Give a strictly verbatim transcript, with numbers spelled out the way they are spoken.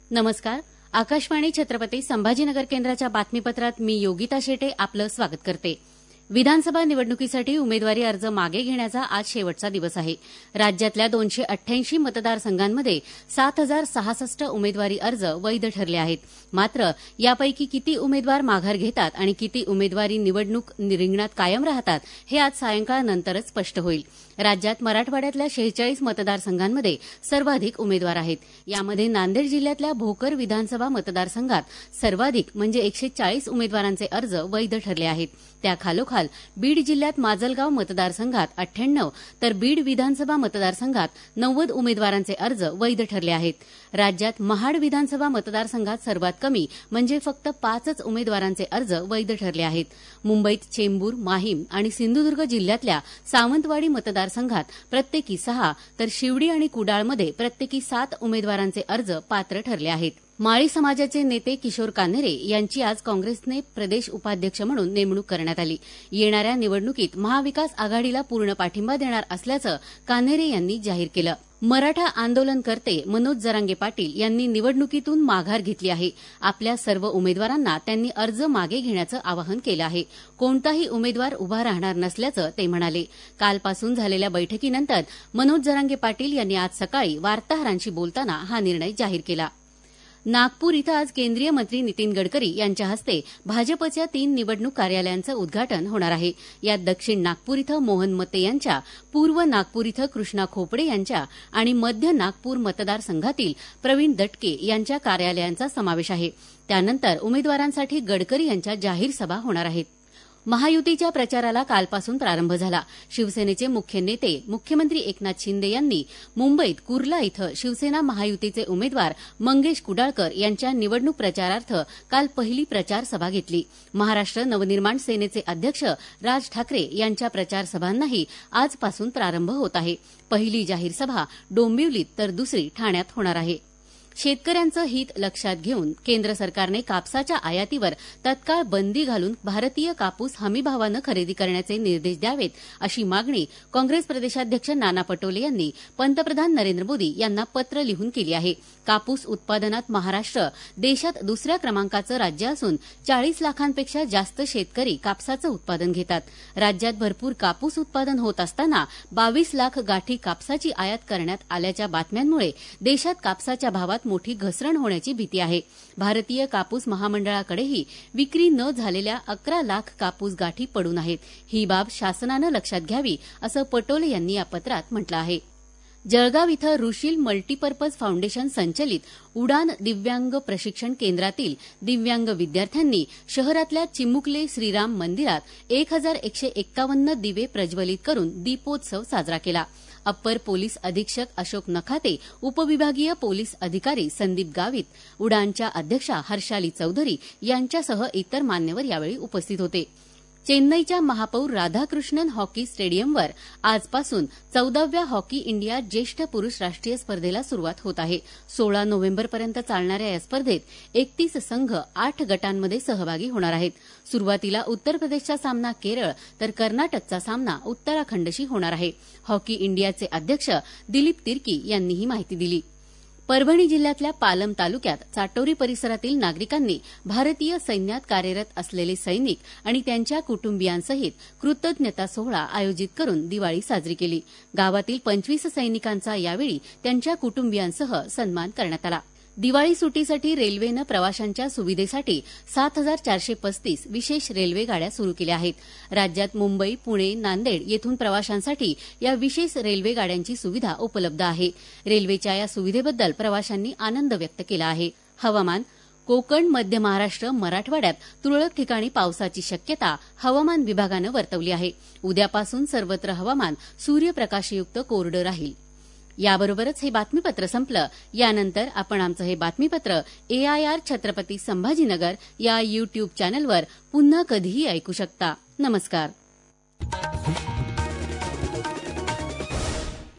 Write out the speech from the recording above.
नमस्कार. आकाशवाणी छत्रपती संभाजीनगर केंद्राच्या बातमीपत्रात मी योगिता शेटे आपलं स्वागत करते. विधानसभा निवडणुकीसाठी उमेदवारी अर्ज मागे घेण्याचा आज शेवटचा दिवस आहे. राज्यातल्या दोनशे अठ्ठ्याऐंशी मतदारसंघांमध्ये सात हजार सहासष्ट उमेदवारी अर्ज वैध ठरले आहेत. मात्र यापैकी किती उमेदवार माघार घेतात आणि किती उमेदवारी निवडणूक रिंगणात कायम राहतात हे आज सायंकाळनंतरच स्पष्ट होईल. राज्यात मराठवाड्यातल्या शेहेचाळीस मतदारसंघांमध्ये सर्वाधिक उमेदवार आहेत. यामध्ये नांदेड जिल्ह्यातल्या भोकर विधानसभा मतदारसंघात सर्वाधिक म्हणजे एकशे चाळीस उमेदवारांचे अर्ज वैध ठरले आहेत. त्याखालोखाल बीड जिल्ह्यात माजलगाव मतदारसंघात अठ्ठ्याण्णव तर बीड विधानसभा मतदारसंघात नव्वद उमेदवारांचे अर्ज वैध ठरले आहेत. राज्यात महाड विधानसभा मतदारसंघात सर्वात कमी म्हणजे फक्त पाचच उमेदवारांचे अर्ज वैध ठरले आहेत. मुंबईत चेंबूर, माहीम आणि सिंधुदुर्ग जिल्ह्यातल्या सावंतवाडी मतदारसंघात प्रत्येकी सहा तर शिवडी आणि कुडाळमध्ये प्रत्येकी सात उमेदवारांचे अर्ज पात्र ठरले आहेत. माळी समाजाचे नेते किशोर कान्हेरे यांची आज काँग्रेसने प्रदेश उपाध्यक्ष म्हणून नेमणूक करण्यात आली. येणाऱ्या निवडणुकीत महाविकास आघाडीला पूर्ण पाठिंबा देणार असल्याचं कान्हेरे यांनी जाहीर केलं. मराठा आंदोलनकर्ते मनोज जरांगे पाटील यांनी निवडणुकीतून माघार घेतली आहे. आपल्या सर्व उमेदवारांना त्यांनी अर्ज मागे घेण्याचं आवाहन केलं आहे. कोणताही उमेदवार उभा राहणार नसल्याचं ते म्हणाले. कालपासून झालेल्या बैठकीनंतर मनोज जरांगे पाटील यांनी आज सकाळी वार्ताहरांशी बोलताना हा निर्णय जाहीर केला. नागपूर इथं आज केंद्रीय मंत्री नितीन गडकरी यांच्या हस्ते भाजपच्या तीन निवडणूक कार्यालयांचं उद्घाटन होणार आहे. यात दक्षिण नागपूर इथं मोहन मते यांच्या, पूर्व नागपूर इथं कृष्णा खोपडे यांच्या आणि मध्य नागपूर मतदारसंघातील प्रवीण दटके यांच्या कार्यालयांचा समावेश आहे. त्यानंतर उमेदवारांसाठी गडकरी यांच्या जाहीर सभा होणार आहेत. महायुतीच्या प्रचाराला कालपासून प्रारंभ झाला. शिवसेनेचे मुख्य नेते मुख्यमंत्री एकनाथ शिंदे यांनी मुंबईत कुर्ला इथं शिवसेना महायुतीचे उमेदवार मंगेश कुडाळकर यांच्या निवडणूक प्रचारार्थ काल पहिली प्रचार सभा घेतली. महाराष्ट्र नवनिर्माण सेनेचे अध्यक्ष राज ठाकरे यांच्या प्रचार सभांनाही आजपासून प्रारंभ होत आहे. पहिली जाहीर सभा डोंबिवलीत तर दुसरी ठाण्यात होणार आहे. शेतकऱ्यांचं हित लक्षात घेऊन केंद्र सरकारने कापसाच्या आयातीवर तत्काळ बंदी घालून भारतीय कापूस हमीभावानं खरेदी करण्याचे निर्देश द्यावेत अशी मागणी काँग्रेस प्रदेशाध्यक्ष नाना पटोले यांनी पंतप्रधान नरेंद्र मोदी यांना पत्र लिहून केली आहे. कापूस उत्पादनात महाराष्ट्र देशात दुसऱ्या क्रमांकाचं राज्य असून चाळीस लाखांपेक्षा जास्त शेतकरी कापसाचं उत्पादन घेतात. राज्यात भरपूर कापूस उत्पादन होत असताना बावीस लाख गाठी कापसाची आयात करण्यात आल्याच्या बातम्यांमुळे देशात कापसाच्या भावात मोठी घसरण होण्याची भीती आहे. भारतीय कापूस महामंडळाकडेही विक्री न झालेल्या अकरा लाख कापूस गाठी पडून आहेत. ही बाब शासनानं लक्षात घ्यावी असं पटोले यांनी या पत्रात म्हटलं आहे. जळगाव इथं रुशील मल्टीपर्पज फाउंडेशन संचलित उडान दिव्यांग प्रशिक्षण केंद्रातील दिव्यांग विद्यार्थ्यांनी शहरातल्या चिमुकले श्रीराम मंदिरात एक हजार एकशे एक्कावन्न दिवे प्रज्वलित करून दीपोत्सव साजरा केला. अप्पर पोलीस अधीक्षक अशोक नखाते, उपविभागीय पोलीस अधिकारी संदीप गावित, उडानच्या अध्यक्षा हर्षाली चौधरी यांच्यासह इतर मान्यवर यावेळी उपस्थित होते. चेन्नईच्या महापौर राधाकृष्णन हॉकी स्टेडियमवर आजपासून चौदाव्या हॉकी इंडिया ज्येष्ठ पुरुष राष्ट्रीय स्पर्धेला सुरुवात होत आहे. सोळा नोव्हेंबरपर्यंत चालणाऱ्या या स्पर्धेत एकतीस संघ आठ गटांमध्ये सहभागी होणार आहेत. सुरुवातीला उत्तर प्रदेशचा सामना केरळ तर कर्नाटकचा सामना उत्तराखंडशी होणार आहे. हॉकी इंडियाचे अध्यक्ष दिलीप तिर्की यांनी ही माहिती दिली. परभणी जिल्ह्यातल्या पालम तालुक्यात चाटोरी परिसरातील नागरिकांनी भारतीय सैन्यात कार्यरत असलेले सैनिक आणि त्यांच्या कुटुंबियांसहित कृतज्ञता सोहळा आयोजित करून दिवाळी साजरी केली. गावातील पंचवीस सैनिकांचा यावेळी त्यांच्या कुटुंबियांसह सन्मान करण्यात आला. दिवाळी सुट्टीसाठी रेल्वेनं प्रवाशांच्या सुविधेसाठी सात हजार चारशे पस्तीस विशेष रेल्वे गाड्या सुरू केल्या आहेत. राज्यात मुंबई, पुणे, नांदेड येथून प्रवाशांसाठी या विशेष रेल्वे गाड्यांची सुविधा उपलब्ध आहे. रेल्वेच्या या सुविधेबद्दल प्रवाशांनी आनंद व्यक्त केला आहे. हवामान. कोकण, मध्य महाराष्ट्र, मराठवाड्यात तुरळक ठिकाणी पावसाची शक्यता हवामान विभागानं वर्तवली आहे. उद्यापासून सर्वत्र हवामान सूर्यप्रकाशयुक्त कोरडं राहील. याबरोबरच हे बातमीपत्र संपलं. यानंतर आपण आमचं हे बातमीपत्र एआयआर छत्रपती संभाजीनगर या युट्यूब चॅनलवर पुन्हा कधीही ऐकू शकता. नमस्कार.